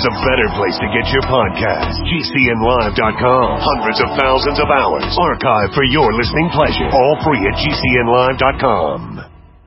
there's a better place to get your podcast. GCNlive.com. Hundreds of thousands of hours archived for your listening pleasure. All free at GCNlive.com.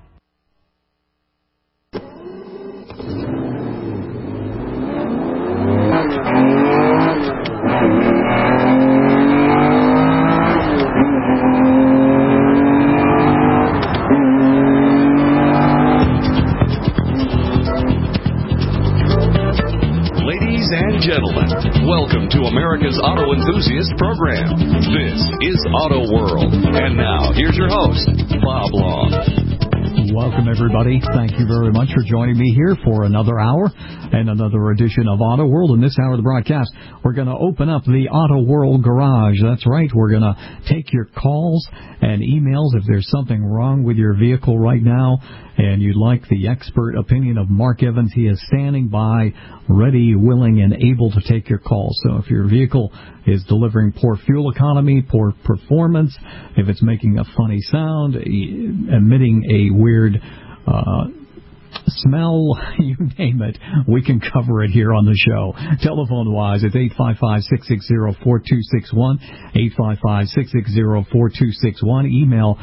Welcome to America's Auto Enthusiast Program. This is Auto World. And now, here's your host, Bob Long. Welcome, everybody. Thank you very much for joining me here for another hour and another edition of Auto World. In this hour of the broadcast, we're going to open up the Auto World Garage. That's right. We're going to take your calls and emails if there's something wrong with your vehicle right now and you'd like the expert opinion of Mark Evans. He is standing by, ready, willing, and able to take your calls. So if your vehicle is delivering poor fuel economy, poor performance, if it's making a funny sound, emitting a weird smell, you name it, we can cover it here on the show. Telephone-wise, it's 855-660-4261, 855-660-4261. Email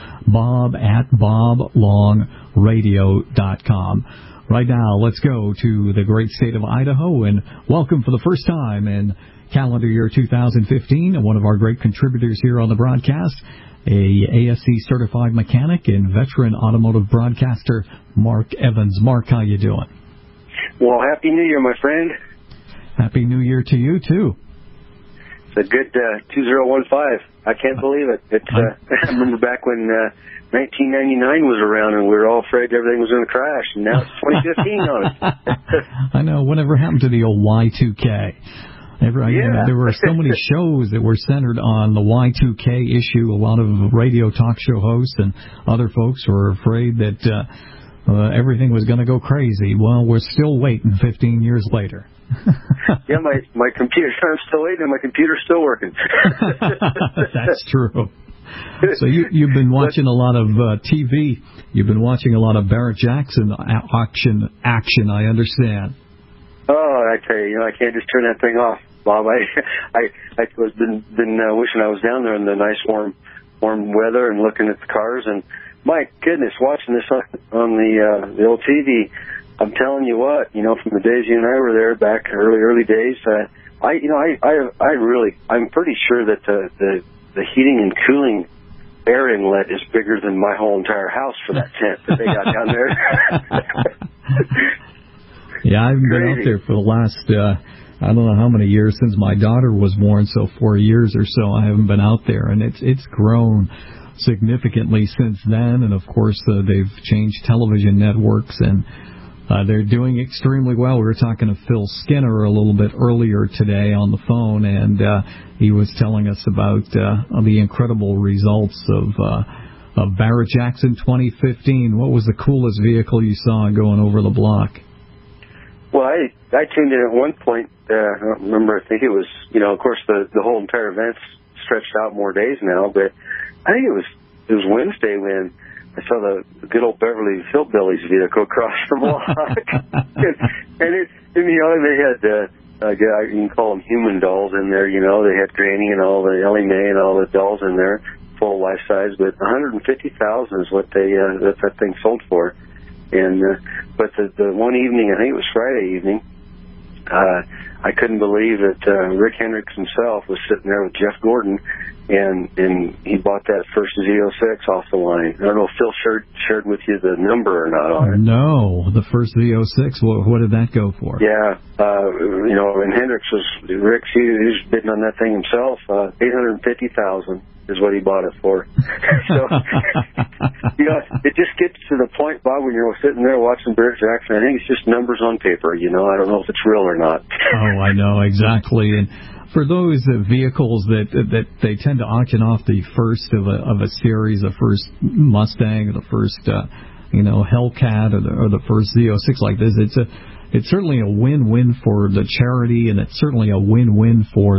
bob@boblongradio.com. Right now, let's go to the great state of Idaho and welcome for the first time in calendar year 2015, one of our great contributors here on the broadcast, a ASE certified mechanic and veteran automotive broadcaster, Mark Evans. Mark, how you doing? Well, Happy New Year, my friend. Happy New Year to you, too. It's a good 2015. I can't believe it. I remember back when 1999 was around and we were all afraid everything was going to crash, and now it's 2015 on us. I know. Whatever happened to the old Y2K? There were so many shows that were centered on the Y2K issue. A lot of radio talk show hosts and other folks were afraid that everything was going to go crazy. Well, we're still waiting 15 years later. Yeah, my computer, I'm still waiting and my computer's still working. That's true. So you've been watching a lot of TV. You've been watching a lot of Barrett-Jackson action, I understand. Oh, I tell you, I can't just turn that thing off, Bob. I was been wishing I was down there in the nice warm weather and looking at the cars, and my goodness, watching this on the old TV. I'm telling you what, from the days you and I were there back early days, I'm pretty sure that the heating and cooling air inlet is bigger than my whole entire house for that tent that they got down there. Yeah, I haven't been out there for the last, I don't know how many years since my daughter was born, so 4 years or so I haven't been out there, and it's grown significantly since then, and of course they've changed television networks, and they're doing extremely well. We were talking to Phil Skinner a little bit earlier today on the phone, and he was telling us about the incredible results of Barrett-Jackson 2015. What was the coolest vehicle you saw going over the block? Well, I tuned in at one point. I don't remember. I think it was, of course, the whole entire event's stretched out more days now. But I think it was Wednesday when I saw the good old Beverly Hillbillies vehicle across the block, and they had you can call them human dolls in there. They had Granny and all the Ellie Mae and all the dolls in there, full life size. But $150,000 is what that thing sold for. And but the one evening, I think it was Friday evening, I couldn't believe that Rick Hendricks himself was sitting there with Jeff Gordon, and he bought that first Z06 off the line. I don't know if Phil shared with you the number or not on it. No, the first Z06. What did that go for? Yeah, and Hendricks he was bidding on that thing himself. $850,000 is what he bought it for. So, it just gets to the point, Bob, when you're sitting there watching Barrett-Jackson. I think it's just numbers on paper. I don't know if it's real or not. Oh, I know, exactly. And for those vehicles that they tend to auction off the first of a series, the first Mustang, or the first Hellcat, or the first Z06 like this, it's certainly a win-win for the charity, and it's certainly a win-win for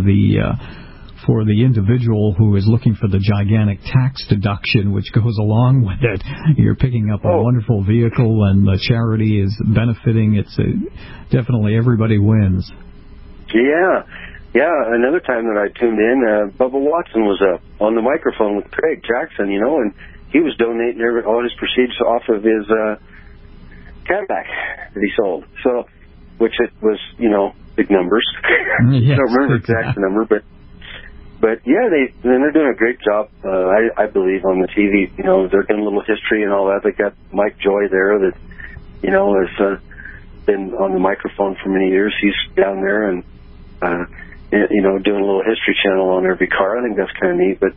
the individual who is looking for the gigantic tax deduction which goes along with it. You're picking up a wonderful vehicle, and the charity is benefiting. It's definitely everybody wins. Yeah. Another time that I tuned in, Bubba Watson was on the microphone with Craig Jackson, and he was donating all his proceeds off of his Cadillac that he sold. So, which it was, big numbers. Yes, I don't remember the exact number, but yeah, they're doing a great job. I believe on the TV. They're doing a little history and all that. They got Mike Joy there that has been on the microphone for many years. He's down there and doing a little history channel on every car. I think that's kind of neat. But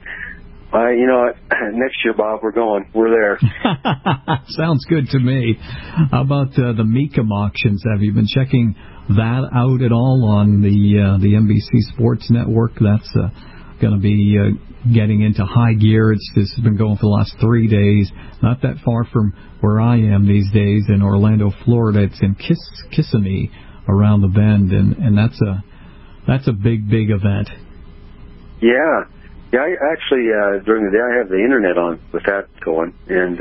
next year, Bob, we're going. We're there. Sounds good to me. How about the Mecum auctions? Have you been checking that out at all on the NBC Sports Network? That's going to be getting into high gear. This has been going for the last 3 days. Not that far from where I am these days in Orlando, Florida. It's in Kissimmee, around the bend, and that's a big event. Yeah. Yeah, I actually, during the day, I have the internet on with that going, and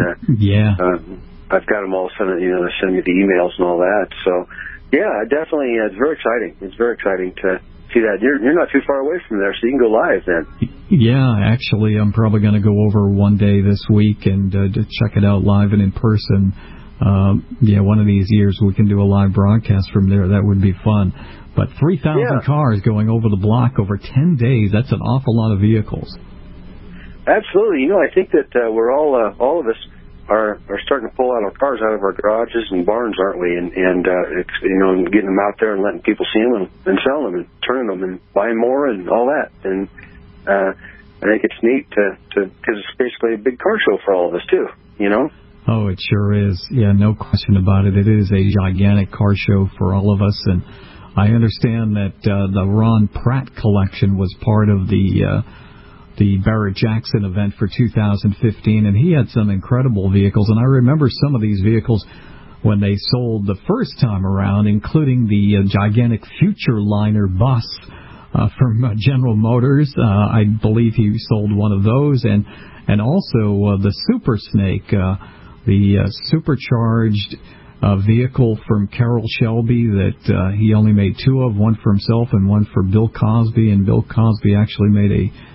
I've got them all sending me the emails and all that. So, yeah, definitely, it's very exciting. It's very exciting to see that. You're not too far away from there, so you can go live then. Yeah, actually, I'm probably going to go over one day this week and to check it out live and in person. One of these years we can do a live broadcast from there. That would be fun. But 3,000 cars going over the block over 10 days, that's an awful lot of vehicles. Absolutely. I think that we're all of us are starting to pull out our cars out of our garages and barns, aren't we? And it's, getting them out there and letting people see them and selling them and turning them and buying more and all that. And I think it's neat because it's basically a big car show for all of us, too, Oh, it sure is. Yeah, no question about it. It is a gigantic car show for all of us, and I understand that the Ron Pratt collection was part of the Barrett Jackson event for 2015, and he had some incredible vehicles. And I remember some of these vehicles when they sold the first time around, including the gigantic Futureliner bus from General Motors. I believe he sold one of those, and also the Super Snake, the supercharged vehicle from Carroll Shelby that he only made two of, one for himself and one for Bill Cosby, and Bill Cosby actually made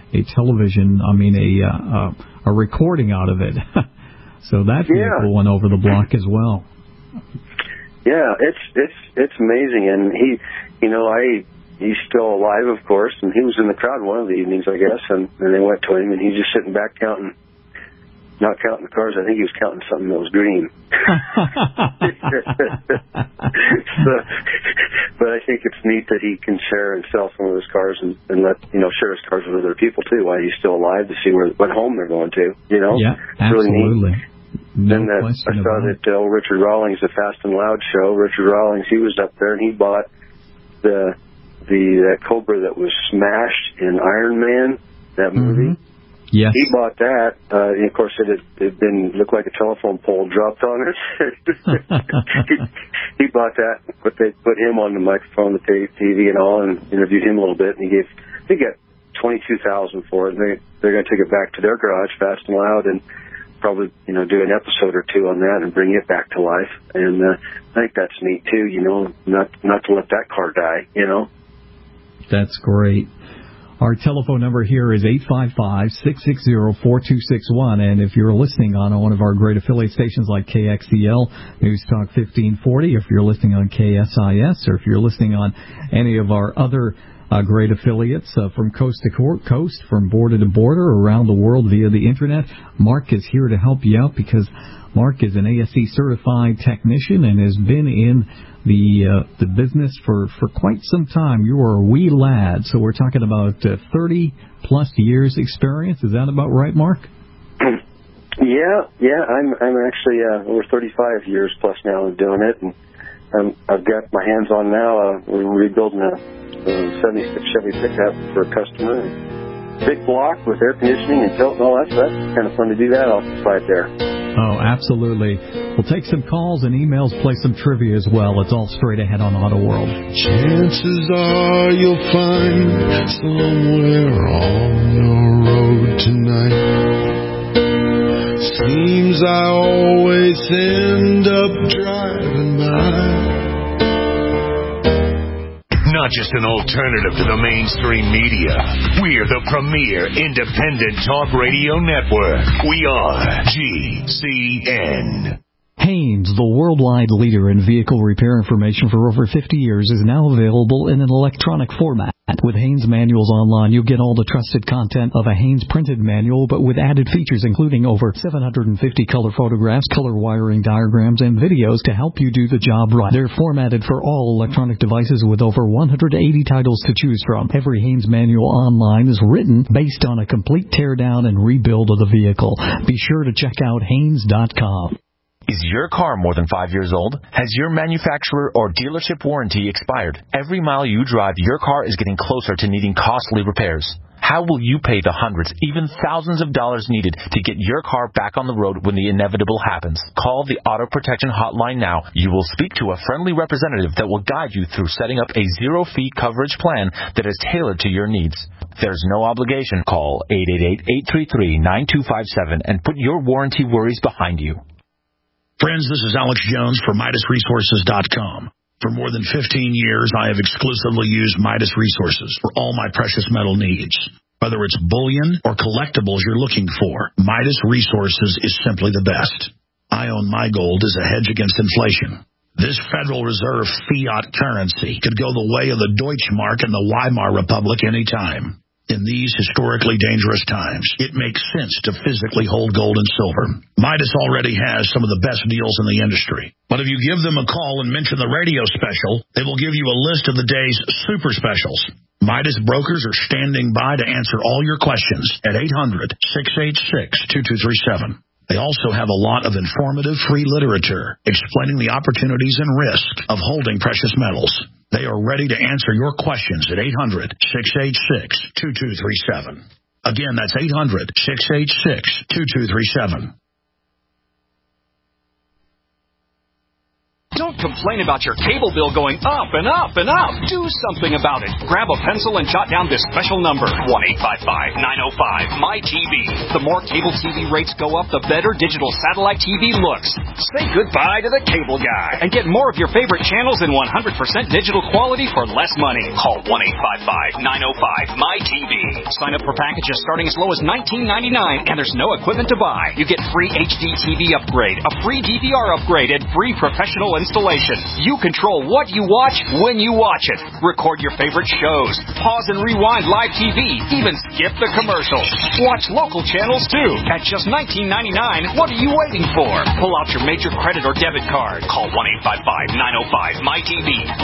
a recording out of it. So that vehicle went over the block as well. Yeah, it's amazing, and he's still alive, of course, and he was in the crowd one of the evenings, I guess, and they went to him, and he's just sitting back not counting the cars. I think he was counting something that was green. But I think it's neat that he can share and sell some of his cars and let share his cars with other people too while he's still alive to see what home they're going to. Yeah, absolutely. Really neat. No I saw that Richard Rawlings, the Fast and Loud show. Richard Rawlings, he was up there and he bought the Cobra that was smashed in Iron Man, that movie. Yes. He bought that. And of course, it looked like a telephone pole dropped on it. he bought that, but they put him on the microphone, the TV and all, and interviewed him a little bit. And he got $22,000 for it. And they're going to take it back to their garage, Fast and Loud, and probably do an episode or two on that and bring it back to life. And I think that's neat too. Not to let that car die. That's great. Our telephone number here is 855-660-4261, and if you're listening on one of our great affiliate stations like KXEL, News Talk 1540, if you're listening on KSIS, or if you're listening on any of our other great affiliates from coast to coast, from border to border, around the world via the Internet, Mark is here to help you out because Mark is an ASE certified technician and has been in the business for quite some time. You are a wee lad, so we're talking about 30 plus years experience. Is that about right, Mark? Yeah. I'm actually over 35 years plus now of doing it, and I've got my hands on now. We're rebuilding a 76 Chevy pickup for a customer. Big block with air conditioning and tilt and all that, so that's kind of fun to do that off the side there. Oh, absolutely. We'll take some calls and emails, play some trivia as well. It's all straight ahead on Auto World. Chances are you'll find somewhere on your road tonight. Seems I always end up driving by. not just an alternative to the mainstream media. We're the premier independent talk radio network. We are GCN. Haynes, the worldwide leader in vehicle repair information for over 50 years, is now available in an electronic format. With Haynes Manuals Online, you'll get all the trusted content of a Haynes printed manual, but with added features including over 750 color photographs, color wiring diagrams, and videos to help you do the job right. They're formatted for all electronic devices with over 180 titles to choose from. Every Haynes Manual Online is written based on a complete teardown and rebuild of the vehicle. Be sure to check out Haynes.com. Is your car more than 5 years old? Has your manufacturer or dealership warranty expired? Every mile you drive, your car is getting closer to needing costly repairs. How will you pay the hundreds, even thousands of dollars needed to get your car back on the road when the inevitable happens? Call the Auto Protection Hotline now. You will speak to a friendly representative that will guide you through setting up a zero-fee coverage plan that is tailored to your needs. There's no obligation. Call 888-833-9257 and put your warranty worries behind you. Friends, this is Alex Jones for MidasResources.com. For more than 15 years, I have exclusively used Midas Resources for all my precious metal needs. Whether it's bullion or collectibles you're looking for, Midas Resources is simply the best. I own my gold as a hedge against inflation. This Federal Reserve fiat currency could go the way of the Deutschmark and the Weimar Republic any time. In these historically dangerous times, it makes sense to physically hold gold and silver. Midas already has some of the best deals in the industry. But if you give them a call and mention the radio special, they will give you a list of the day's super specials. Midas brokers are standing by to answer all your questions at 800-686-2237. They also have a lot of informative free literature explaining the opportunities and risks of holding precious metals. They are ready to answer your questions at 800-686-2237. Again, that's 800-686-2237. Don't complain about your cable bill going up and up and up. Do something about it. Grab a pencil and jot down this special number, 1-855-905-MY-TV. The more cable TV rates go up, the better digital satellite TV looks. Say goodbye to the cable guy and get more of your favorite channels in 100% digital quality for less money. Call 1-855-905-MY-TV. Sign up for packages starting as low as $19.99, and there's no equipment to buy. You get free HD TV upgrade, a free DVR upgrade, and free professional installation. You control what you watch when you watch it. Record your favorite shows. Pause and rewind live TV. Even skip the commercials. Watch local channels too. At just $19.99, what are you waiting for? Pull out your major credit or debit card. Call 1-855-905-MY-TV.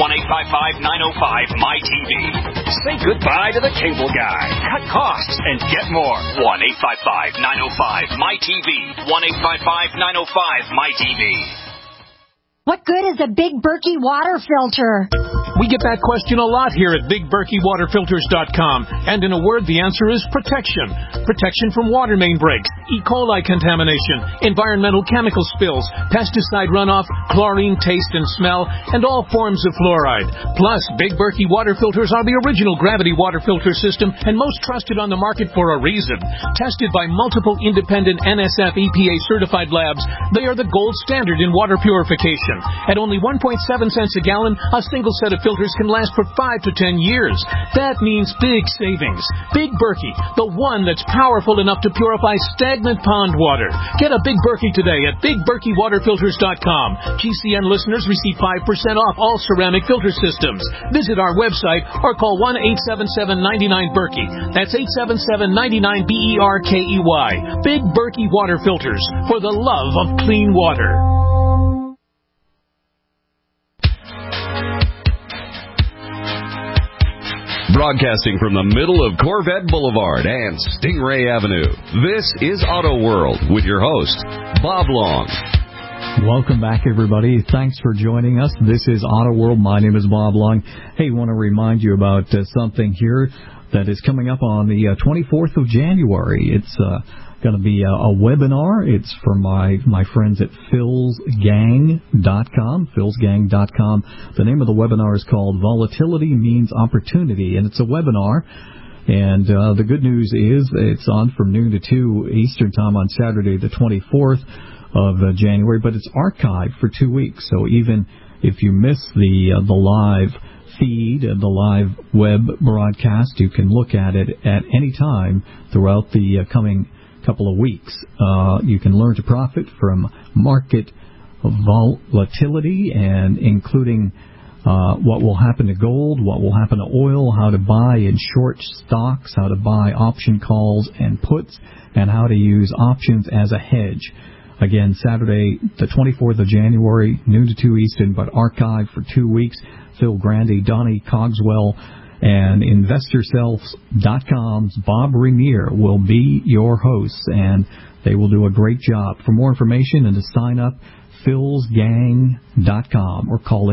1-855-905-MY-TV. Say goodbye to the cable guy. Cut costs and get more. 1-855-905-MY-TV. 1-855-905-MY-TV. What good is a Big Berkey water filter? We get that question a lot here at BigBerkeyWaterFilters.com. And in a word, the answer is protection. Protection from water main breaks, E. coli contamination, environmental chemical spills, pesticide runoff, chlorine taste and smell, and all forms of fluoride. Plus, Big Berkey water filters are the original gravity water filter system and most trusted on the market for a reason. Tested by multiple independent NSF EPA certified labs, they are the gold standard in water purification. At only 1.7 cents a gallon, a single set of filters can last for 5 to 10 years. That means big savings. Big Berkey, the one that's powerful enough to purify stagnant pond water. Get a Big Berkey today at BigBerkeyWaterFilters.com. GCN listeners receive 5% off all ceramic filter systems. Visit our website or call 1-877-99-BERKEY. That's 877-99-BERKEY. Big Berkey Water Filters, for the love of clean water. Broadcasting from the middle of Corvette Boulevard and Stingray Avenue, this is Auto World with your host, Bob Long. Welcome back, everybody. Thanks for joining us. This is Auto World. My name is Bob Long. Hey, want to remind you about something here that is coming up on the 24th of January. It's going to be a webinar. It's from my friends at philsgang.com, philsgang.com. The name of the webinar is called Volatility Means Opportunity, and it's a webinar. And the good news is it's on from noon to 2 Eastern Time on Saturday, the 24th of January, but it's archived for 2 weeks. So even if you miss the live feed, the live web broadcast. You can look at it at any time throughout the coming couple of weeks. You can learn to profit from market volatility, and including what will happen to gold, what will happen to oil, how to buy and short stocks, how to buy option calls and puts, and how to use options as a hedge. Again, Saturday, the 24th of January, noon to 2 Eastern, but archived for 2 weeks. Phil Grandy, Donnie Cogswell, and InvestorSelf.com's Bob Renier will be your hosts, and they will do a great job. For more information and to sign up, philsgang.com or call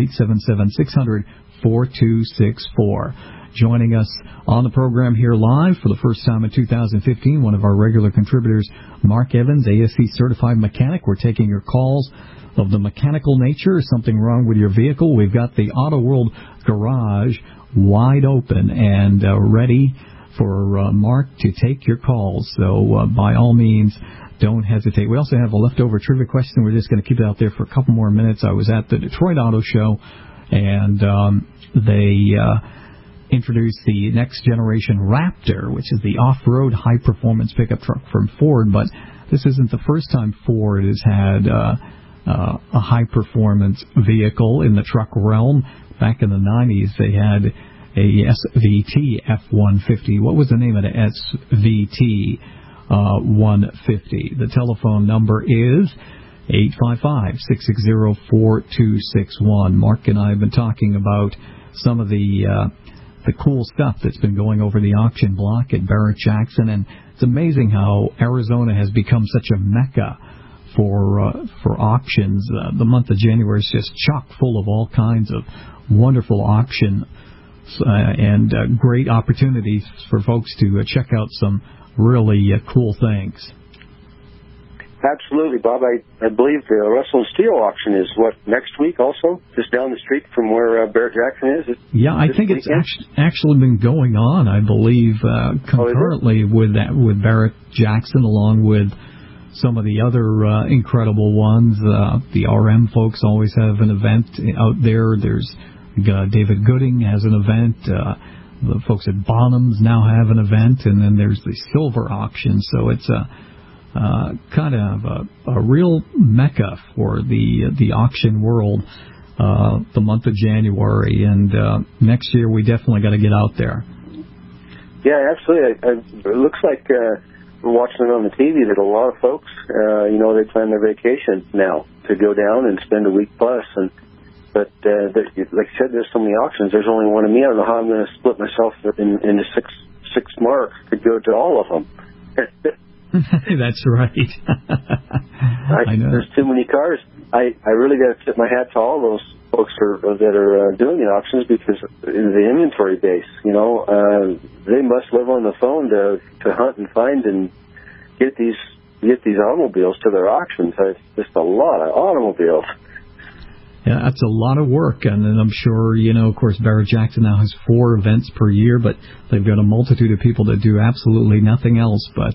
877-600-4264. Joining us on the program here live for the first time in 2015, one of our regular contributors, Mark Evans, ASE certified mechanic. We're taking your calls of the mechanical nature. Something wrong with your vehicle? We've got the Auto World Garage wide open and ready for Mark to take your calls. So by all means, don't hesitate. We also have a leftover trivia question. We're just going to keep it out there for a couple more minutes. I was at the Detroit Auto Show, and they introduced the next generation Raptor, which is the off-road high-performance pickup truck from Ford. But this isn't the first time Ford has had a high-performance vehicle in the truck realm. Back in the 90s, they had a SVT F-150. What was the name of the SVT 150? The telephone number is 855-660-4261. Mark and I have been talking about some of the cool stuff that's been going over the auction block at Barrett-Jackson, and it's amazing how Arizona has become such a mecca for auctions. The month of January is just chock full of all kinds of wonderful auctions and great opportunities for folks to check out some really cool things. Absolutely, Bob. I believe the Russell Steel auction is, next week also? Just down the street from where Barrett-Jackson is? Yeah, I think it's actually been going on, I believe, concurrently with Barrett-Jackson, along with some of the other incredible ones. The RM folks always have an event out there. There's David Gooding has an event. The folks at Bonhams now have an event, and then there's the silver auction. So it's kind of a real mecca for the auction world, the month of January. And next year we definitely got to get out there. Yeah, absolutely. It looks like we're watching it on the TV that a lot of folks, they plan their vacation now to go down and spend a week plus. But like I said, there's so many auctions. There's only one of me. I don't know how I'm going to split myself into six marks to go to all of them. That's right. I know. There's too many cars. I really got to tip my hat to all those folks that are doing the auctions, because the inventory base, they must live on the phone to hunt and find and get these automobiles to their auctions. It's just a lot of automobiles. Yeah, that's a lot of work, and then I'm sure, of course, Barrett-Jackson now has 4 events per year, but they've got a multitude of people that do absolutely nothing else but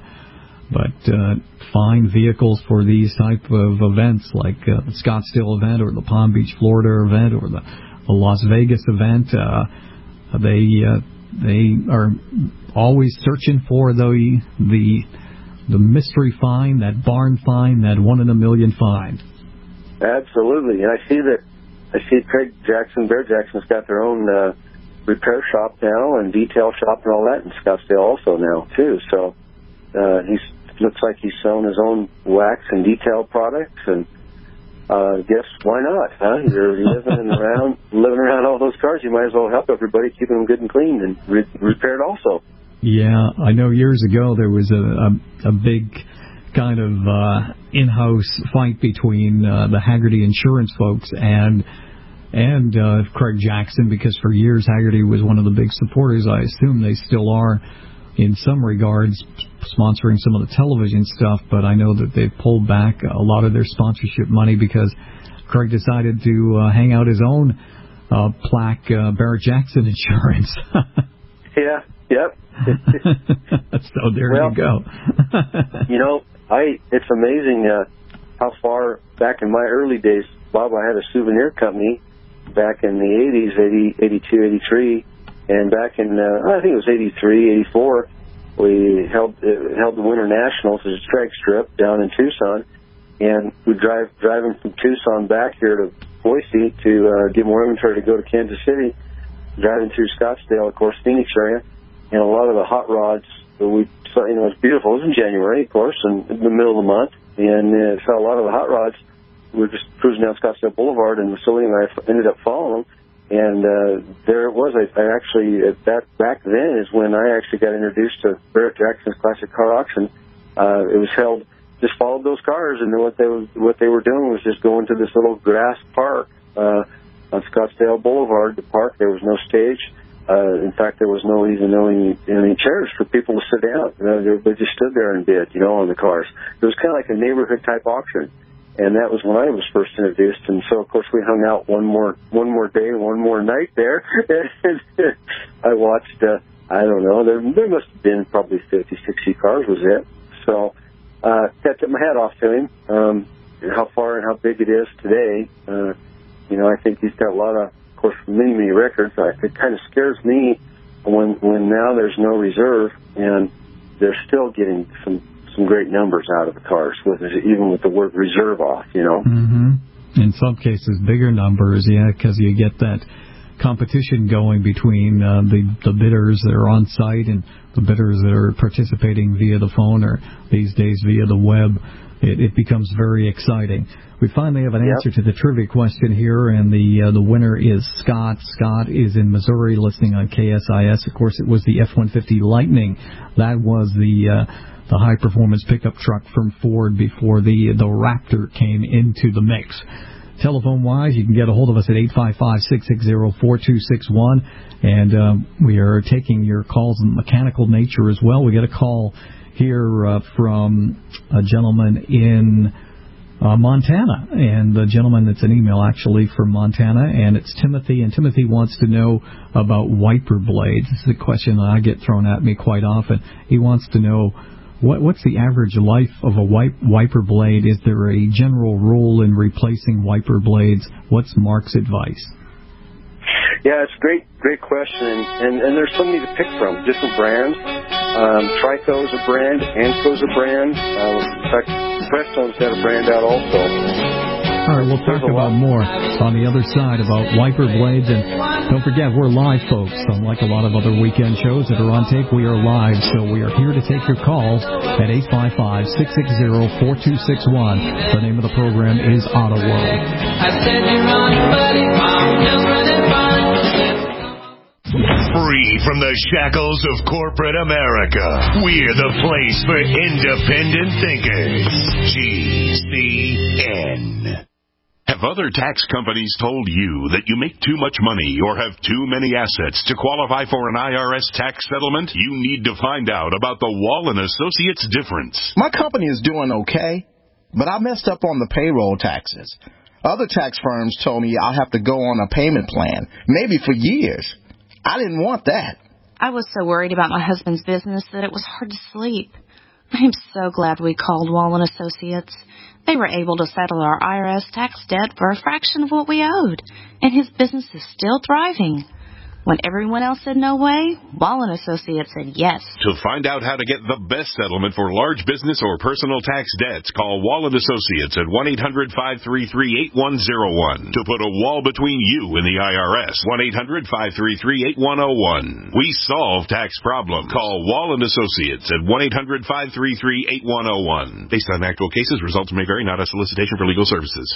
find vehicles for these type of events, like the Scottsdale event or the Palm Beach, Florida event or the Las Vegas event. They are always searching for the mystery find, that barn find, that 1 in a million find. Absolutely, and I see Craig Jackson, Barrett-Jackson's got their own repair shop now and detail shop and all that in Scottsdale also now too. So looks like he's selling his own wax and detail products, and guess why not? Huh? You're living around all those cars. You might as well help everybody, keeping them good and clean and repaired also. Yeah, I know years ago there was a big kind of in-house fight between the Hagerty Insurance folks and Craig Jackson, because for years Hagerty was one of the big supporters. I assume they still are in some regards, sponsoring some of the television stuff, but I know that they've pulled back a lot of their sponsorship money because Craig decided to hang out his own plaque, Barrett-Jackson Insurance. Yeah, yep. So there you go. It's amazing how far back in my early days, Bob, I had a souvenir company back in the 80s, 82, 83, and back in, I think it was 83, 84, we held the Winter Nationals as a drag strip down in Tucson, and we'd driving from Tucson back here to Boise to get more inventory to go to Kansas City, driving through Scottsdale, of course, Phoenix area, and a lot of the hot rods that we saw, it was beautiful. It was in January, of course, in the middle of the month, and saw a lot of the hot rods. We were just cruising down Scottsdale Boulevard, and so anyway, I ended up following them. And there it was. I actually, back then is when I actually got introduced to Barrett Jackson's Classic Car Auction. It was held, just followed those cars, and what they were doing was just going to this little grass park on Scottsdale Boulevard. The park, there was no stage. In fact, there was no any chairs for people to sit down. They just stood there and bid, on the cars. It was kind of like a neighborhood type auction. And that was when I was first introduced. And so, of course, we hung out one more day, one more night there. And I watched, I don't know, there must have been probably 50, 60 cars was it. So I took my hat off to him. How far and how big it is today, I think he's got a lot of course, many, many records. It kind of scares me when now there's no reserve, and they're still getting some great numbers out of the cars, even with the word reserve off, Mm-hmm. In some cases, bigger numbers, because you get that competition going between the bidders that are on site and the bidders that are participating via the phone or these days via the web. It becomes very exciting. We finally have an answer to the trivia question here, and the winner is Scott. Scott is in Missouri, listening on KSIS. Of course, it was the F-150 Lightning. That was the high-performance pickup truck from Ford before the Raptor came into the mix. Telephone-wise, you can get a hold of us at 855-660-4261, and we are taking your calls in mechanical nature as well. We get a call here from a gentleman in Montana, and the gentleman, it's an email actually from Montana, and it's Timothy, and Timothy wants to know about wiper blades. This is a question that I get thrown at me quite often. He wants to know what's the average life of a wiper blade? Is there a general rule in replacing wiper blades? What's Mark's advice? Yeah, it's a great question, and there's so many to pick from, different brands. Trico is a brand, Anco's a brand. In fact, Prestone's got a brand out also. All right, we'll talk about more on the other side about wiper blades. And don't forget, we're live, folks. Unlike a lot of other weekend shows that are on tape, we are live. So we are here to take your calls at 855-660-4261. The name of the program is Auto World. I said you're on, buddy. I'm just running by. Free from the shackles of corporate America, we're the place for independent thinkers. GCN. Have other tax companies told you that you make too much money or have too many assets to qualify for an IRS tax settlement? You need to find out about the Wall & Associates difference. My company is doing okay, but I messed up on the payroll taxes. Other tax firms told me I'll have to go on a payment plan, maybe for years. I didn't want that. I was so worried about my husband's business that it was hard to sleep. I'm so glad we called Wall & Associates. They were able to settle our IRS tax debt for a fraction of what we owed, and his business is still thriving. When everyone else said no way, Wall & Associates said yes. To find out how to get the best settlement for large business or personal tax debts, call Wall & Associates at 1-800-533-8101. To put a wall between you and the IRS, 1-800-533-8101. We solve tax problems. Call Wall & Associates at 1-800-533-8101. Based on actual cases, results may vary, not a solicitation for legal services.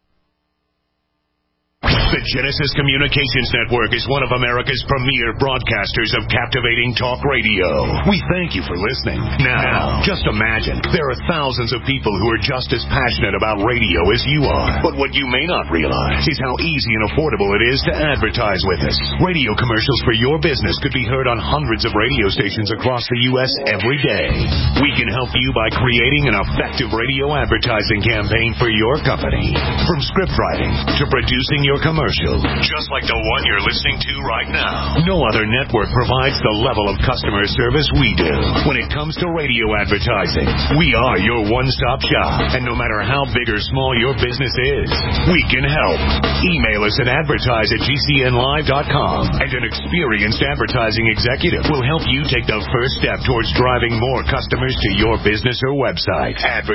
The Genesis Communications Network is one of America's premier broadcasters of captivating talk radio. We thank you for listening. Now, just imagine, there are thousands of people who are just as passionate about radio as you are. But what you may not realize is how easy and affordable it is to advertise with us. Radio commercials for your business could be heard on hundreds of radio stations across the U.S. every day. We can help you by creating an effective radio advertising campaign for your company. From script writing to producing your commercials, commercial, just like the one you're listening to right now. No other network provides the level of customer service we do. When it comes to radio advertising, we are your one-stop shop. And no matter how big or small your business is, we can help. Email us at advertise@gcnlive.com, and an experienced advertising executive will help you take the first step towards driving more customers to your business or website.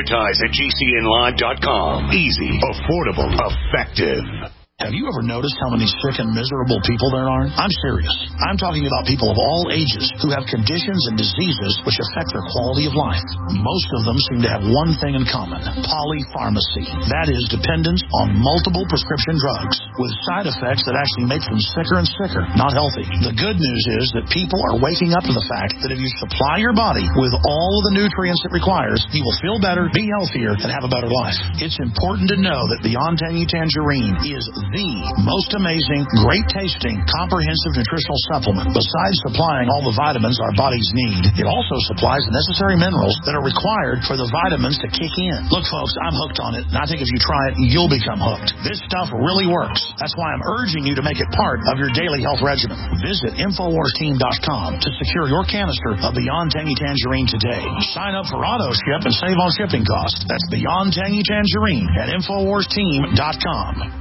Advertise@gcnlive.com. Easy, affordable, effective. Have you ever noticed how many sick and miserable people there are? I'm serious. I'm talking about people of all ages who have conditions and diseases which affect their quality of life. Most of them seem to have one thing in common: polypharmacy. That is, dependence on multiple prescription drugs with side effects that actually make them sicker and sicker, not healthy. The good news is that people are waking up to the fact that if you supply your body with all of the nutrients it requires, you will feel better, be healthier, and have a better life. It's important to know that Beyond Tangy Tangerine is the most amazing, great-tasting, comprehensive nutritional supplement. Besides supplying all the vitamins our bodies need, it also supplies the necessary minerals that are required for the vitamins to kick in. Look, folks, I'm hooked on it, and I think if you try it, you'll become hooked. This stuff really works. That's why I'm urging you to make it part of your daily health regimen. Visit InfoWarsTeam.com to secure your canister of Beyond Tangy Tangerine today. Sign up for auto ship and save on shipping costs. That's Beyond Tangy Tangerine at InfoWarsTeam.com.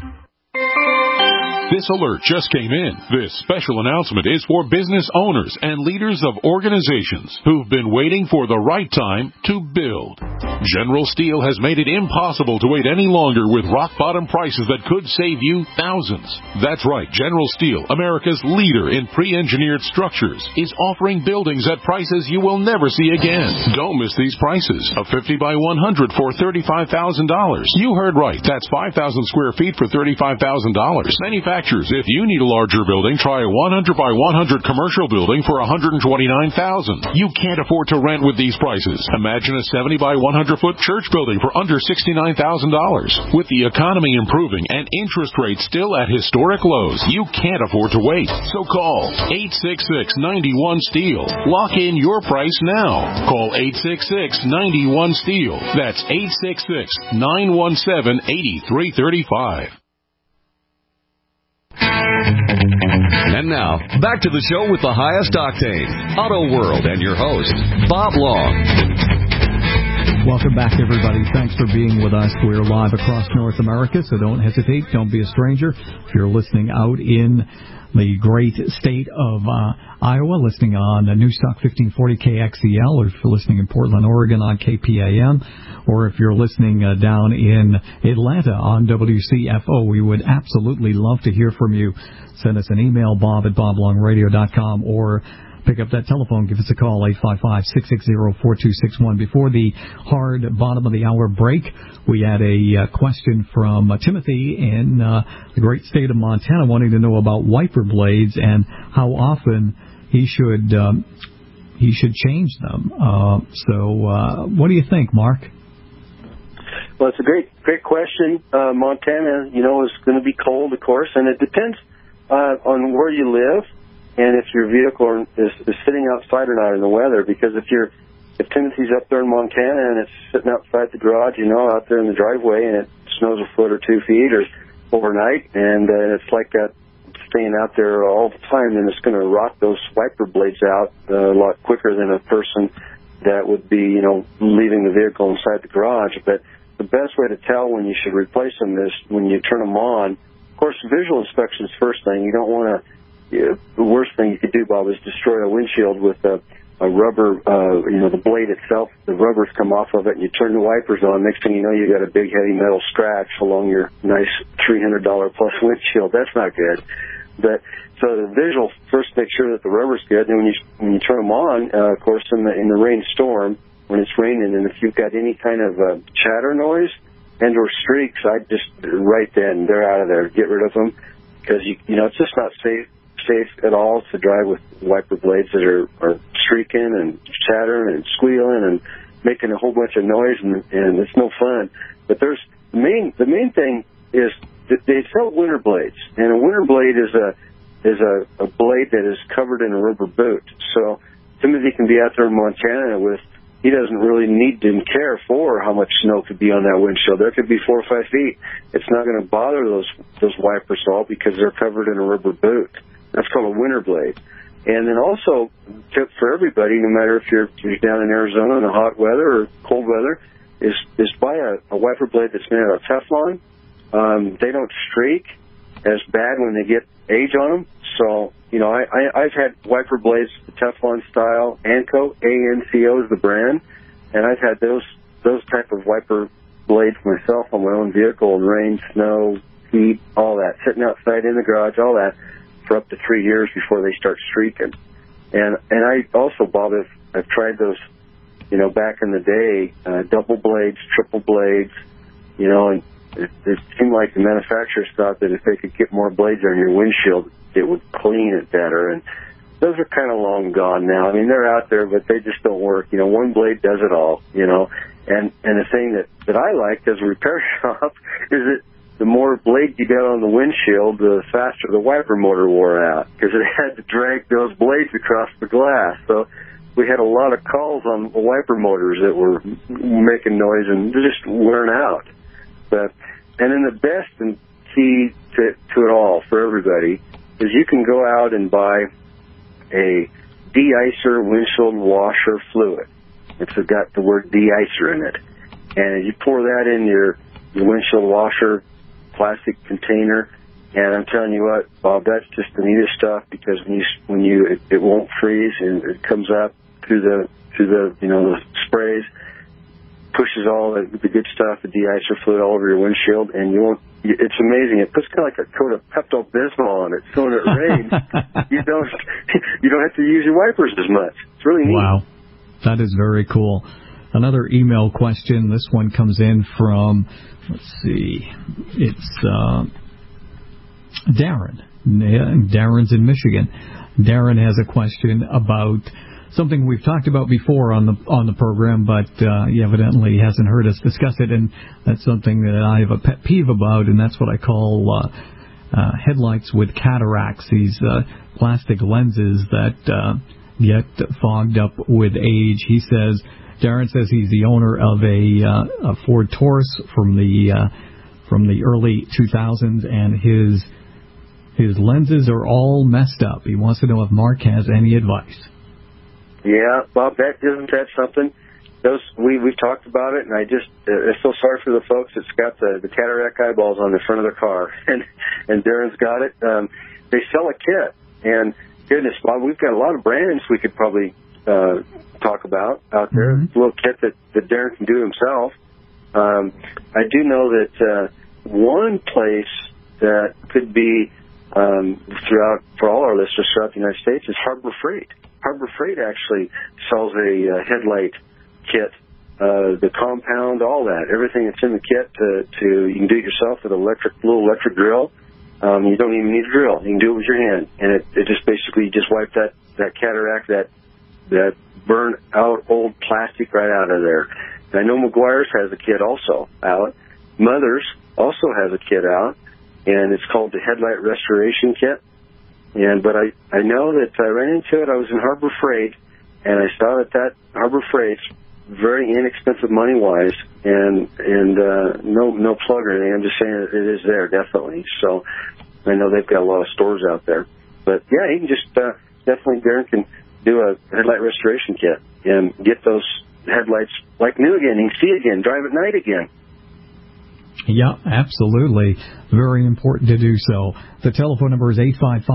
This alert just came in. This special announcement is for business owners and leaders of organizations who've been waiting for the right time to build. General Steel has made it impossible to wait any longer with rock-bottom prices that could save you thousands. That's right. General Steel, America's leader in pre-engineered structures, is offering buildings at prices you will never see again. Don't miss these prices. A 50 by 100 for $35,000. You heard right. That's 5,000 square feet for $35,000. Manufacturers, if you need a larger building, try a 100 by 100 commercial building for $129,000. You can't afford to rent with these prices. Imagine a 70 by 100-foot church building for under $69,000. With the economy improving and interest rates still at historic lows, you can't afford to wait. So call 866-91-STEEL. Lock in your price now. Call 866-91-STEEL. That's 866-917-8335. And now, back to the show with the highest octane, Auto World, and your host, Bob Long. Welcome back, everybody. Thanks for being with us. We're live across North America, so don't hesitate. Don't be a stranger. If you're listening out in the great state of Iowa, listening on Newstalk 1540 KXEL, or if you're listening in Portland, Oregon on KPAM, or if you're listening down in Atlanta on WCFO, we would absolutely love to hear from you. Send us an email, bob@boblongradio.com, or pick up that telephone. Give us a call, 855-660-4261. Before the hard bottom of the hour break, we had a question from Timothy in the great state of Montana wanting to know about wiper blades and how often he should change them. So what do you think, Mark? Well, it's a great question. Montana, is going to be cold, of course, and it depends on where you live and if your vehicle is sitting outside or not in the weather. Because if Timothy's up there in Montana and it's sitting outside the garage, out there in the driveway, and it snows a foot or 2 feet or overnight, and it's like that staying out there all the time, then it's going to rock those wiper blades out a lot quicker than a person that would be, leaving the vehicle inside the garage. But the best way to tell when you should replace them is when you turn them on. Of course, visual inspection is first thing. You don't want to. The worst thing you could do, Bob, is destroy a windshield with a rubber. The blade itself, the rubbers come off of it, and you turn the wipers on. Next thing you know, you got a big heavy metal scratch along your nice $300 plus windshield. That's not good. But so the visual, first make sure that the rubber's good. And when you turn them on, of course, in the rainstorm, when it's raining, and if you've got any kind of chatter noise and or streaks, I'd just right then they're out of there. Get rid of them, because it's just not safe at all to drive with wiper blades that are streaking and chattering and squealing and making a whole bunch of noise, and it's no fun. But the main thing is that they sell winter blades, and a winter blade is a blade that is covered in a rubber boot. So Timothy can be out there in Montana with he doesn't really need to care for how much snow could be on that windshield. There could be 4 or 5 feet. It's not going to bother those wipers at all because they're covered in a rubber boot. That's called a winter blade. And then also, tip for everybody, no matter if you're down in Arizona in the hot weather or cold weather, is buy a wiper blade that's made out of Teflon. They don't streak as bad when they get age on them. So, you know, I've had wiper blades, the Teflon style, ANCO, ANCO is the brand, and I've had those type of wiper blades myself on my own vehicle in rain, snow, heat, all that, sitting outside in the garage, all that, for up to 3 years before they start streaking. And I also, Bob, I've tried those, you know, back in the day, double blades, triple blades, you know, and it seemed like the manufacturers thought that if they could get more blades on your windshield, it would clean it better. And those are kind of long gone now. I mean, they're out there, but they just don't work. You know, one blade does it all, you know. And the thing that I liked as a repair shop is that the more blades you got on the windshield, the faster the wiper motor wore out because it had to drag those blades across the glass. So we had a lot of calls on the wiper motors that were making noise and just wearing out. And then the best and key to it all for everybody is you can go out and buy a de-icer windshield washer fluid. It's got the word de-icer in it. And you pour that in your windshield washer plastic container, and I'm telling you what, Bob, that's just the neatest stuff because it won't freeze and it comes up through the you know, the sprays, pushes all the good stuff, the de-icer fluid all over your windshield, and you won't. It's amazing. It puts kind of like a coat of Pepto-Bismol on it, so when it rains, you don't have to use your wipers as much. It's really neat. Wow, that is very cool. Another email question. This one comes in from, let's see, it's Darren. Darren's in Michigan. Darren has a question about something we've talked about before on the program, but he evidently hasn't heard us discuss it, and that's something that I have a pet peeve about, and that's what I call headlights with cataracts, these plastic lenses that get fogged up with age. Darren says he's the owner of a Ford Taurus from the early 2000s, and his lenses are all messed up. He wants to know if Mark has any advice. Yeah, Bob, isn't that something? We've talked about it, and I feel sorry for the folks that's got the cataract eyeballs on the front of their car, and Darren's got it. They sell a kit, and goodness, Bob, we've got a lot of brands we could probably talk about out there. Mm-hmm. It's a little kit that Darren can do himself. I do know that one place that could be for all our listeners throughout the United States is Harbor Freight. Harbor Freight actually sells a headlight kit, the compound, all that, everything that's in the kit. You can do it yourself with a little electric drill. You don't even need a drill. You can do it with your hand, and it just basically just wipe that cataract, that burn out old plastic right out of there. And I know McGuire's has a kit also out. Mother's also has a kit out, and it's called the Headlight Restoration Kit. But I know that I ran into it. I was in Harbor Freight, and I saw that Harbor Freight's very inexpensive money-wise, and no plug or anything. I'm just saying that it is there, definitely. So I know they've got a lot of stores out there. But, yeah, you can just definitely, Darren can do a headlight restoration kit and get those headlights like new again. You can see again, drive at night again. Yeah, absolutely. Very important to do so. The telephone number is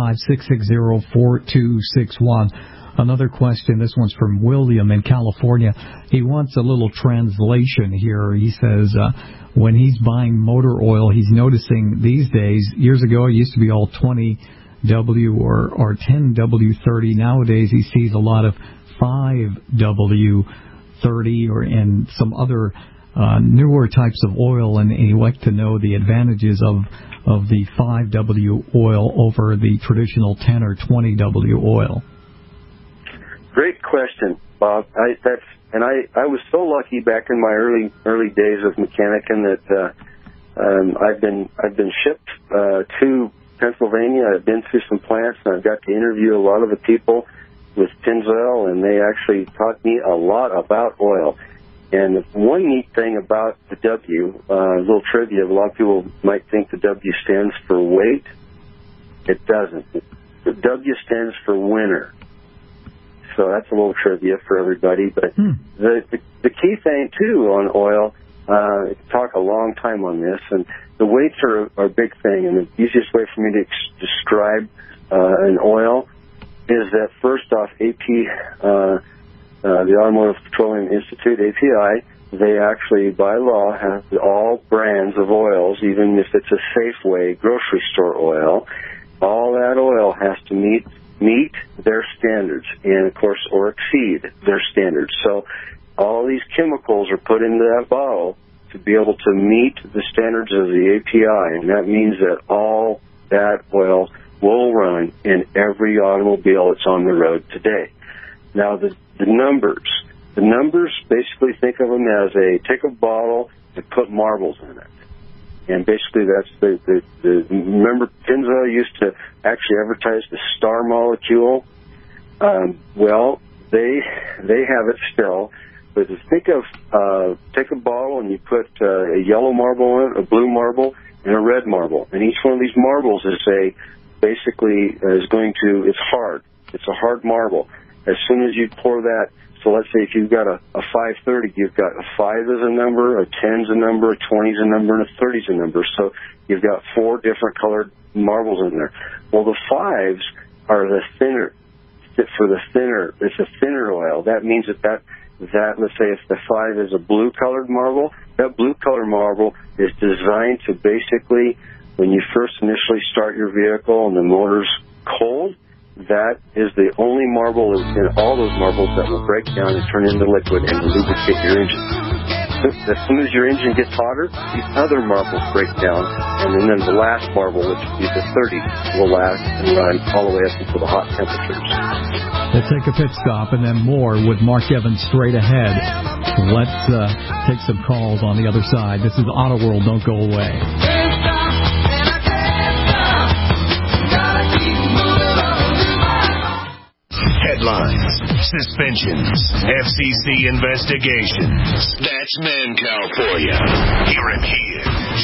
855-660-4261. Another question, this one's from William in California. He wants a little translation here. He says when he's buying motor oil, he's noticing these days, years ago it used to be all 20W or 10W30. Nowadays he sees a lot of 5W30 and some other newer types of oil, and he'd like to know the advantages of the 5W oil over the traditional 10 or 20W oil. Great question, Bob. I was so lucky back in my early days of mechanicking that I've been shipped to Pennsylvania. I've been through some plants, and I've got to interview a lot of the people. with Pennzoil, and they actually taught me a lot about oil. And one neat thing about the W, a little trivia, a lot of people might think the W stands for weight. It doesn't. The W stands for winter. So that's a little trivia for everybody. But the key thing, too, on oil, talk a long time on this, and the weights are a big thing. And the easiest way for me to describe an oil is that, first off, the Automotive Petroleum Institute, API, they actually, by law, have all brands of oils, even if it's a Safeway grocery store oil. All that oil has to meet their standards and, of course, or exceed their standards. So all these chemicals are put into that bottle to be able to meet the standards of the API, and that means that all that oil will run in every automobile that's on the road today. Now, the numbers, basically think of them as take a bottle and put marbles in it. And basically that's remember Pennzoil used to actually advertise the star molecule? Well, they have it still. But think of, take a bottle and you put a yellow marble in it, a blue marble, and a red marble. And each one of these marbles is it's hard. It's a hard marble. As soon as you pour that, so let's say if you've got a 530, you've got a 5 as a number, a 10's a number, a 20's a number, and a 30's a number. So you've got 4 different colored marbles in there. Well, the 5s are the thinner. It's a thinner oil. That means that let's say if the 5 is a blue colored marble, that blue colored marble is designed to basically, when you first initially start your vehicle and the motor's cold, that is the only marble in all those marbles that will break down and turn into liquid and lubricate your engine. As soon as your engine gets hotter, these other marbles break down, and then the last marble, which would be the 30, will last and run all the way up until the hot temperatures. Let's take a pit stop and then more with Mark Evans straight ahead. Let's take some calls on the other side. This is Auto World. Don't go away. Headlines, suspensions, FCC investigations. That's Mancow for you. Hear him here.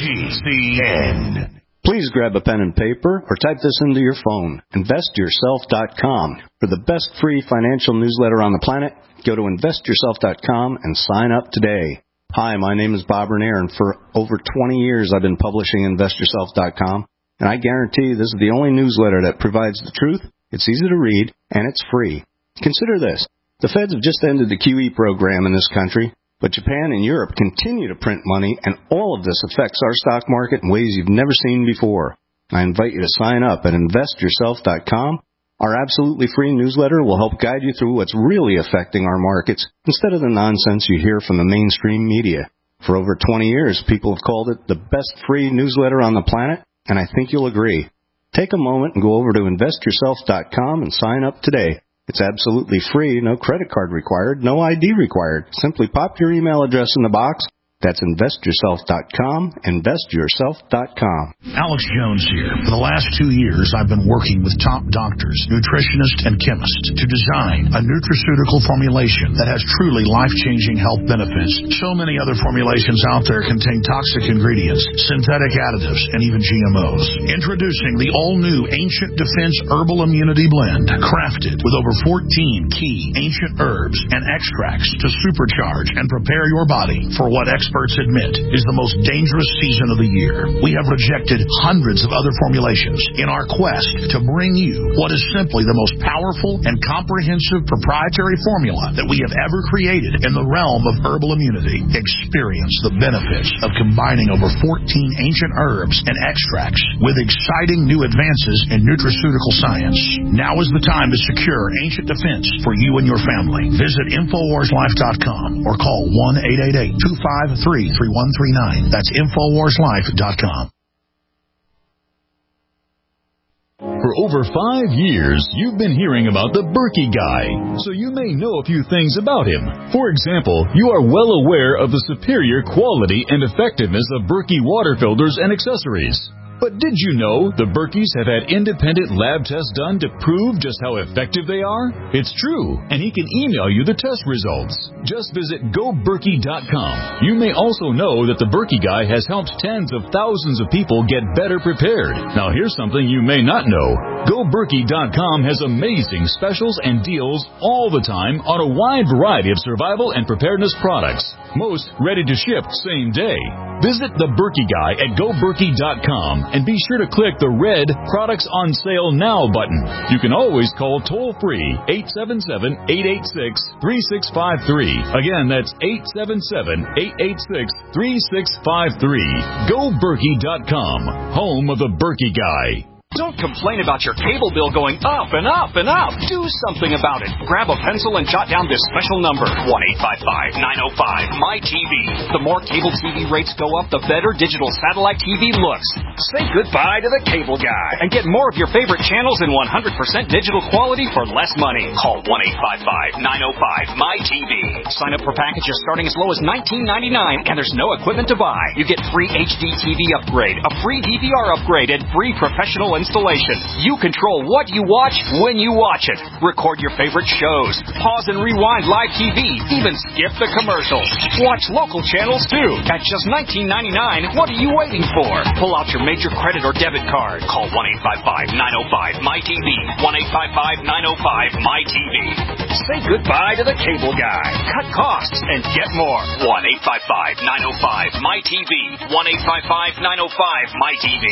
GCN. Please grab a pen and paper or type this into your phone. InvestYourself.com. For the best free financial newsletter on the planet, go to InvestYourself.com and sign up today. Hi, my name is Bob Renier, and for over 20 years I've been publishing InvestYourself.com, and I guarantee this is the only newsletter that provides the truth. It's easy to read, and it's free. Consider this. The feds have just ended the QE program in this country, but Japan and Europe continue to print money, and all of this affects our stock market in ways you've never seen before. I invite you to sign up at InvestYourself.com. Our absolutely free newsletter will help guide you through what's really affecting our markets instead of the nonsense you hear from the mainstream media. For over 20 years, people have called it the best free newsletter on the planet, and I think you'll agree. Take a moment and go over to InvestYourself.com and sign up today. It's absolutely free, no credit card required, no ID required. Simply pop your email address in the box. That's InvestYourself.com, InvestYourself.com. Alex Jones here. For the last 2 years, I've been working with top doctors, nutritionists, and chemists to design a nutraceutical formulation that has truly life-changing health benefits. So many other formulations out there contain toxic ingredients, synthetic additives, and even GMOs. Introducing the all-new Ancient Defense Herbal Immunity Blend, crafted with over 14 key ancient herbs and extracts to supercharge and prepare your body for what experts admit is the most dangerous season of the year. We have rejected hundreds of other formulations in our quest to bring you what is simply the most powerful and comprehensive proprietary formula that we have ever created in the realm of herbal immunity. Experience the benefits of combining over 14 ancient herbs and extracts with exciting new advances in nutraceutical science. Now is the time to secure Ancient Defense for you and your family. Visit InfoWarsLife.com or call 1-888-253-3139. That's InfoWarsLife.com. For over 5 years, you've been hearing about the Berkey Guy, so you may know a few things about him. For example, you are well aware of the superior quality and effectiveness of Berkey water filters and accessories. But did you know the Berkeys have had independent lab tests done to prove just how effective they are? It's true, and he can email you the test results. Just visit GoBerkey.com. You may also know that the Berkey Guy has helped tens of thousands of people get better prepared. Now here's something you may not know. GoBerkey.com has amazing specials and deals all the time on a wide variety of survival and preparedness products. Most ready to ship same day. Visit the Berkey Guy at GoBerkey.com and be sure to click the red Products on Sale Now button. You can always call toll-free 877-886-3653. Again, that's 877-886-3653. GoBerkey.com, home of the Berkey Guy. Don't complain about your cable bill going up and up and up. Do something about it. Grab a pencil and jot down this special number, 1-855-905-MY-TV. The more cable TV rates go up, the better digital satellite TV looks. Say goodbye to the cable guy and get more of your favorite channels in 100% digital quality for less money. Call 1-855-905-MY-TV. Sign up for packages starting as low as $19.99, and there's no equipment to buy. You get free HD TV upgrade, a free DVR upgrade, and free professional installation. You control what you watch when you watch it. Record your favorite shows. Pause and rewind live TV. Even skip the commercials. Watch local channels too. At just $19.99, what are you waiting for? Pull out your major credit or debit card. Call 1-855-905-MY-TV. 1-855-905-MY-TV. Say goodbye to the cable guy. Cut costs and get more. 1-855-905-MY-TV. 1-855-905-MY-TV.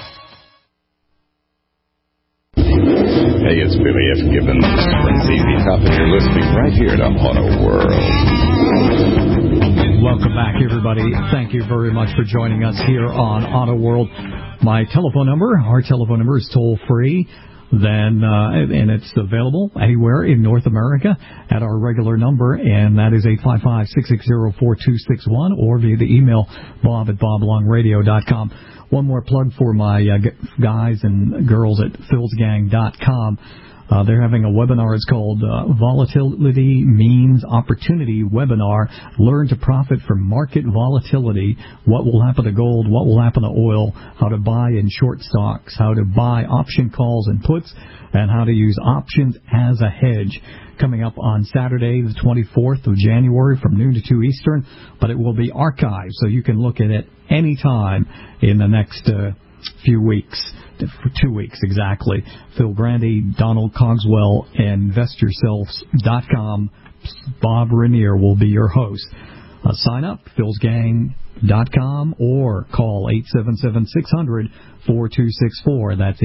Hey, it's Billy F. Gibbons from ZZ Top, and you're listening right here to Auto World. Welcome back, everybody. Thank you very much for joining us here on Auto World. Our telephone number is toll-free. And it's available anywhere in North America at our regular number, and that is 855-660-4261, or via the email bob@boblongradio.com. One more plug for my guys and girls at philsgang.com. They're having a webinar. It's called Volatility Means Opportunity Webinar. Learn to profit from market volatility. What will happen to gold? What will happen to oil? How to buy and short stocks. How to buy option calls and puts. And how to use options as a hedge. Coming up on Saturday, the 24th of January from noon to 2 Eastern. But it will be archived, so you can look at it any time in the next few weeks. For 2 weeks exactly. Phil Grandy, Donald Cogswell, and InvestYourself.com. Bob Rainier will be your host. Sign up, philsgang.com, or call 877-600-4264. That's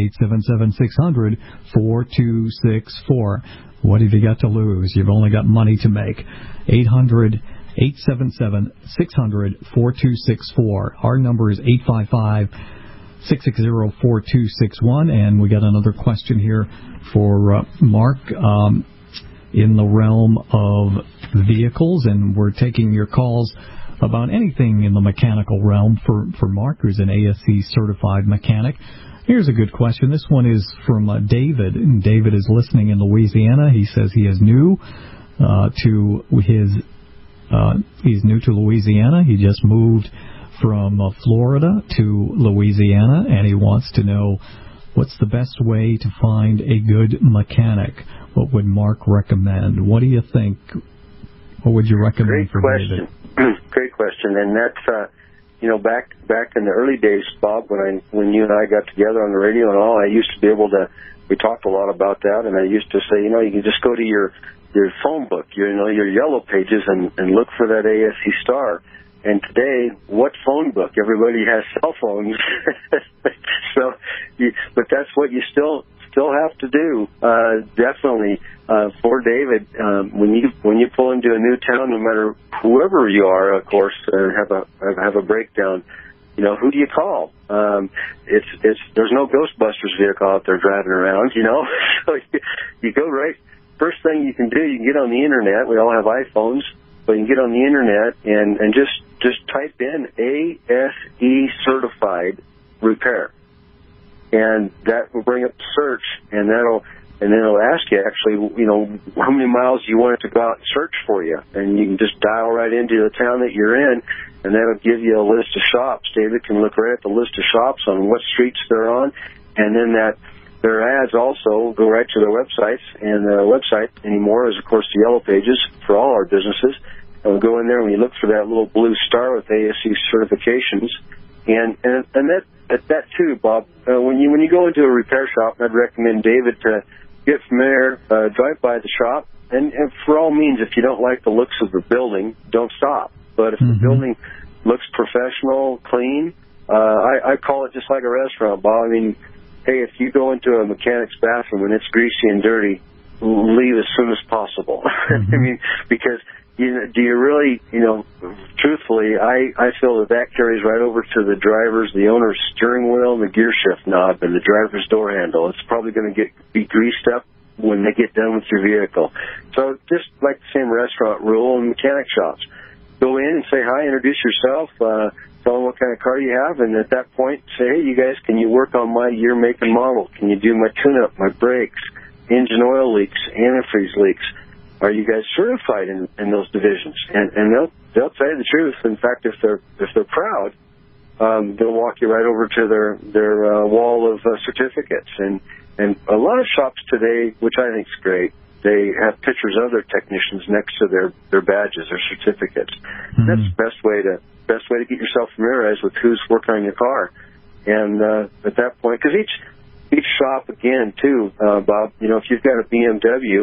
877-600-4264. What have you got to lose? You've only got money to make. 800-877-600-4264. Our number is 855-660-4261, and we got another question here for Mark in the realm of vehicles, and we're taking your calls about anything in the mechanical realm for Mark, who's an ASE certified mechanic. Here's a good question. This one is from David, and David is listening in Louisiana. He says he is new he's new to Louisiana. He just moved from Florida to Louisiana, and he wants to know what's the best way to find a good mechanic. What would Mark recommend? What do you think? What would you recommend for David? Great question, and that's back in the early days, Bob, when you and I got together on the radio and all, I used to be able to. We talked a lot about that, and I used to say, you can just go to your phone book, your yellow pages, and look for that ASE star. And today, what phone book? Everybody has cell phones. But that's what you still have to do. Definitely, for David, when you pull into a new town, no matter whoever you are, of course, have a breakdown. Who do you call? There's no Ghostbusters vehicle out there driving around. So you go right. First thing you can do, you can get on the internet. We all have iPhones. But you can get on the internet and just type in ASE certified repair, and that will bring up the search, and and then it'll ask you actually, how many miles you want it to go out and search for you, and you can just dial right into the town that you're in, and that'll give you a list of shops. David can look right at the list of shops on what streets they're on, and then their ads also go right to their websites, and the website anymore is, of course, the Yellow Pages for all our businesses. And we'll go in there and we look for that little blue star with ASE certifications, and that too, Bob. When you go into a repair shop, I'd recommend David to get familiar, drive by the shop, and for all means, if you don't like the looks of the building, don't stop. But if the building looks professional, clean, I call it just like a restaurant, Bob. I mean, hey, if you go into a mechanic's bathroom and it's greasy and dirty, leave as soon as possible. I mean, because do you really, truthfully, I feel that carries right over to the the owner's steering wheel, and the gear shift knob, and the driver's door handle. It's probably going to be greased up when they get done with your vehicle. So just like the same restaurant rule in mechanic shops. Go in and say hi, introduce yourself, tell them what kind of car you have, and at that point say, hey, you guys, can you work on my year, make, and model? Can you do my tune-up, my brakes, engine oil leaks, antifreeze leaks? Are you guys certified in those divisions? And they'll tell you the truth. In fact, if they're proud, they'll walk you right over to their wall of certificates. And a lot of shops today, which I think is great, they have pictures of their technicians next to their badges, their certificates. That's the best way to get yourself familiarized with who's working on your car. And at that point, because each shop, again, too, Bob, if you've got a BMW,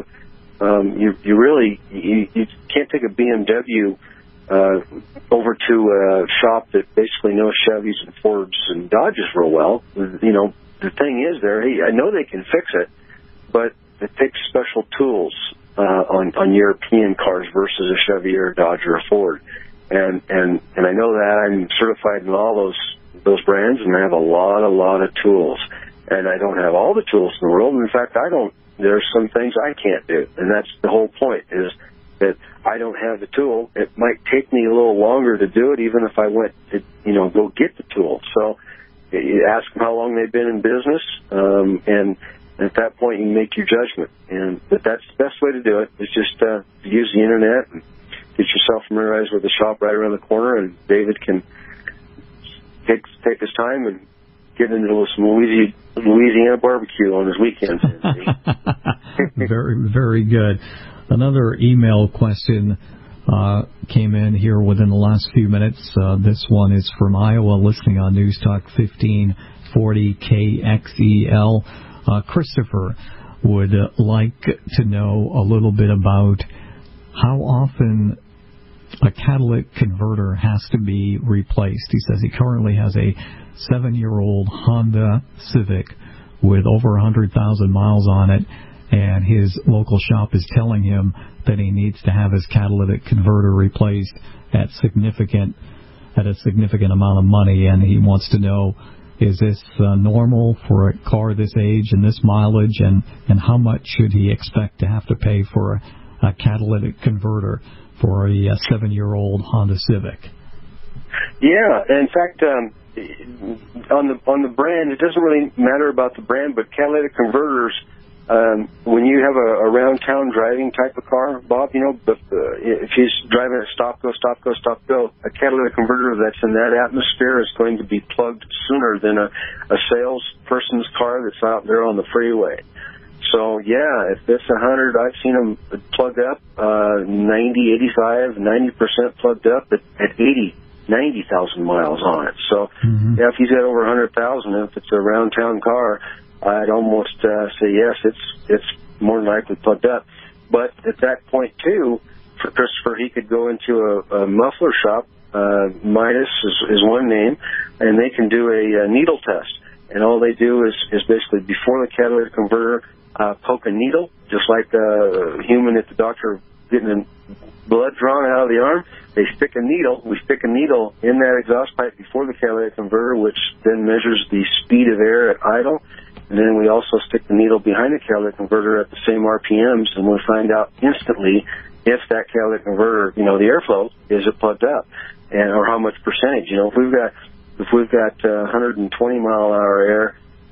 you can't take a BMW over to a shop that basically knows Chevys and Fords and Dodges real well. The thing is hey, I know they can fix it, but it takes special tools on European cars versus a Chevy or a Dodge or a Ford. And I know that I'm certified in all those brands, and I have a lot of tools. And I don't have all the tools in the world. And in fact, there's some things I can't do. And that's the whole point, is that I don't have the tool. It might take me a little longer to do it, even if I went to, go get the tool. So you ask them how long they've been in business, and at that point you make your judgment. But that's the best way to do it, is just use the internet and get yourself familiarized with the shop right around the corner, and David can take his time and get into some Louisiana barbecue on his weekends. Very, very good. Another email question came in here within the last few minutes. This one is from Iowa, listening on News Talk 1540 KXEL. Christopher would like to know a little bit about how often a catalytic converter has to be replaced. He says he currently has a 7-year-old Honda Civic with over 100,000 miles on it, and his local shop is telling him that he needs to have his catalytic converter replaced at a significant amount of money, and he wants to know, is this normal for a car this age and this mileage, and how much should he expect to have to pay for a catalytic converter for a 7-year-old Honda Civic? Yeah, in fact, on the brand, it doesn't really matter about the brand, but catalytic converters, when you have a round-town driving type of car, Bob, if he's driving at stop, go, stop, go, stop, go, a catalytic converter that's in that atmosphere is going to be plugged sooner than a salesperson's car that's out there on the freeway. So, yeah, if it's 100, I've seen them plugged up, 90, 85, 90% plugged up at 80, 90,000 miles on it. So, yeah, if he's got over 100,000, if it's a round-town car, I'd almost say yes, it's more than likely plugged up. But at that point, too, for Christopher, he could go into a muffler shop, Midas is one name, and they can do a needle test. And all they do is basically, before the catalytic converter, poke a needle, just like a human at the doctor getting blood drawn out of the arm. They stick a needle. We stick a needle in that exhaust pipe before the catalytic converter, which then measures the speed of air at idle. And then we also stick the needle behind the catalytic converter at the same RPMs, and we'll find out instantly if that catalytic converter, the airflow, is it plugged up, or how much percentage. If we've got 120 mile an hour air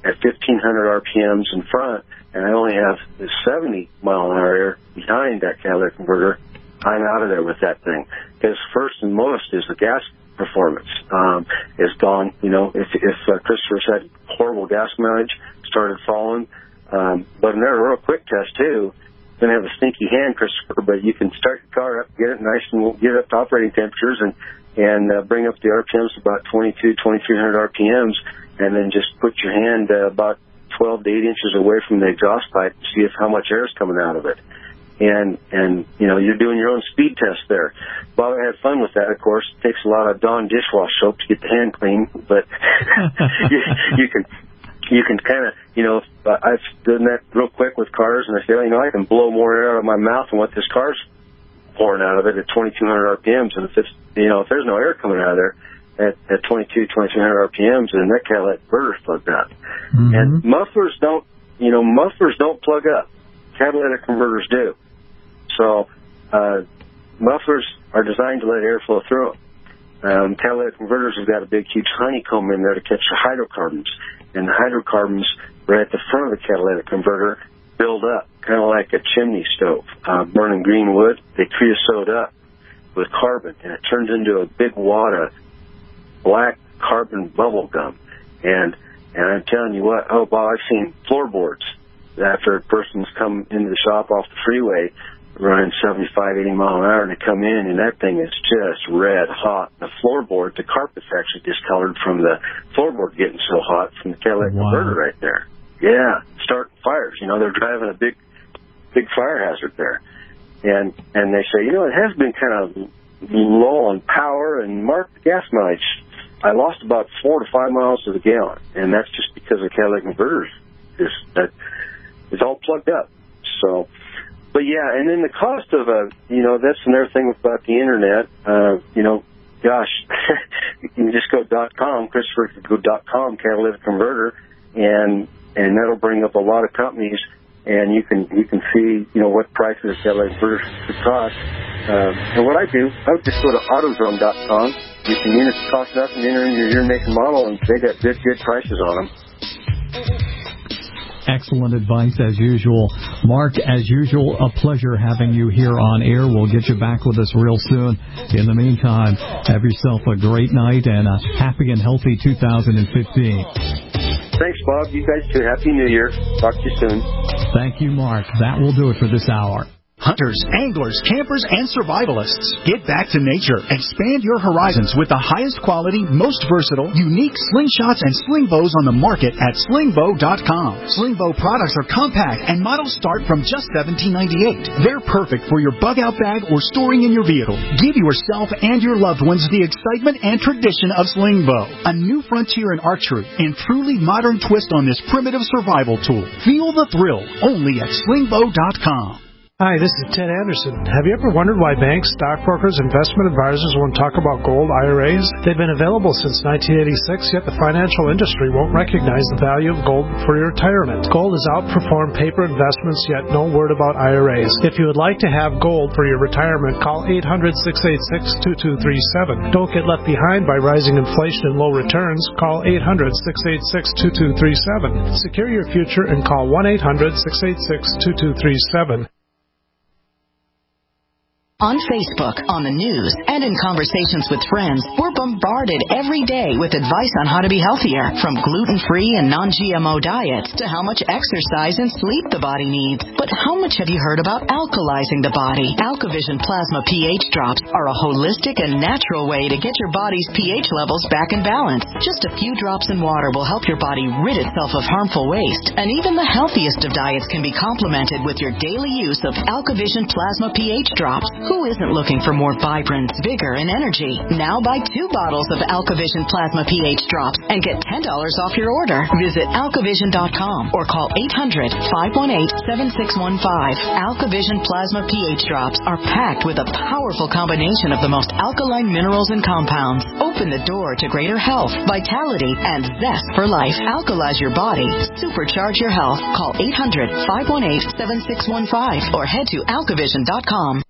at 1,500 RPMs in front, and I only have the 70 mile an hour air behind that catalytic converter, I'm out of there with that thing. Because first and most is the gas performance. It's gone. You know, if Christopher's had horrible gas mileage, started falling, but in their real quick test too, going to have a stinky hand, Christopher, but you can start your car up, get it nice, and we'll get it up to operating temperatures and bring up the RPMs to about 2,300 RPMs, and then just put your hand about 12 to 8 inches away from the exhaust pipe to see if how much air is coming out of it. And you know, you're doing your own speed test there. Bob, I had fun with that, of course. It takes a lot of Dawn dishwash soap to get the hand clean, but you can kind of, you know, I've done that real quick with cars, and I say, you know, I can blow more air out of my mouth than what this car's pouring out of it at 2,200 RPMs. And if it's, you know, if there's no air coming out of there at 2,200 RPMs, then that catalytic converter's plugged up. Mm-hmm. And mufflers don't plug up. Catalytic converters do. So mufflers are designed to let air flow through them. Catalytic converters have got a big, huge honeycomb in there to catch the hydrocarbons. And the hydrocarbons right at the front of the catalytic converter build up, kind of like a chimney stove. Burning green wood, they creosote up with carbon, and it turns into a big wad of black carbon bubble gum. And I'm telling you what, oh, Bob, I've seen floorboards after a person's come into the shop off the freeway running 75, 80 mile an hour, and they come in, and that thing is just red hot. The floorboard, the carpet's actually discolored from the floorboard getting so hot from the catalytic converter right there. Yeah, starting fires. You know, they're driving a big fire hazard there. And they say, you know, it has been kind of low on power and marked gas mileage. I lost about 4 to 5 miles to the gallon, and that's just because the catalytic converters is all plugged up. So, but yeah, and then the cost of you know, that's another thing about the internet. You know, gosh, you can just go .com. Christopher could go .com catalytic converter, and that'll bring up a lot of companies, and you can see, you know, what prices catalytic converters could cost. And what I do, I would just go to AutoZone.com. You can units cost nothing, enter in your year, make, and model, and they got good prices on them. Excellent advice as usual. Mark, as usual, a pleasure having you here on air. We'll get you back with us real soon. In the meantime, have yourself a great night and a happy and healthy 2015. Thanks, Bob. You guys too. Happy New Year. Talk to you soon. Thank you, Mark. That will do it for this hour. Hunters, anglers, campers, and survivalists. Get back to nature. Expand your horizons with the highest quality, most versatile, unique slingshots and sling bows on the market at slingbow.com. Slingbow products are compact and models start from just $17.98. They're perfect for your bug-out bag or storing in your vehicle. Give yourself and your loved ones the excitement and tradition of Slingbow. A new frontier in archery and truly modern twist on this primitive survival tool. Feel the thrill only at slingbow.com. Hi, this is Ted Anderson. Have you ever wondered why banks, stockbrokers, investment advisors won't talk about gold IRAs? They've been available since 1986, yet the financial industry won't recognize the value of gold for your retirement. Gold has outperformed paper investments, yet no word about IRAs. If you would like to have gold for your retirement, call 800-686-2237. Don't get left behind by rising inflation and low returns. Call 800-686-2237. Secure your future and call 1-800-686-2237. On Facebook, on the news, and in conversations with friends, we're bombarded every day with advice on how to be healthier, from gluten-free and non-GMO diets to how much exercise and sleep the body needs. But how much have you heard about alkalizing the body? AlkaVision Plasma pH drops are a holistic and natural way to get your body's pH levels back in balance. Just a few drops in water will help your body rid itself of harmful waste. And even the healthiest of diets can be complemented with your daily use of AlkaVision Plasma pH drops. Who isn't looking for more vibrance, vigor, and energy? Now buy 2 bottles of AlkaVision Plasma pH drops and get $10 off your order. Visit AlkaVision.com or call 800-518-7615. AlkaVision Plasma pH drops are packed with a powerful combination of the most alkaline minerals and compounds. Open the door to greater health, vitality, and zest for life. Alkalize your body. Supercharge your health. Call 800-518-7615 or head to AlkaVision.com.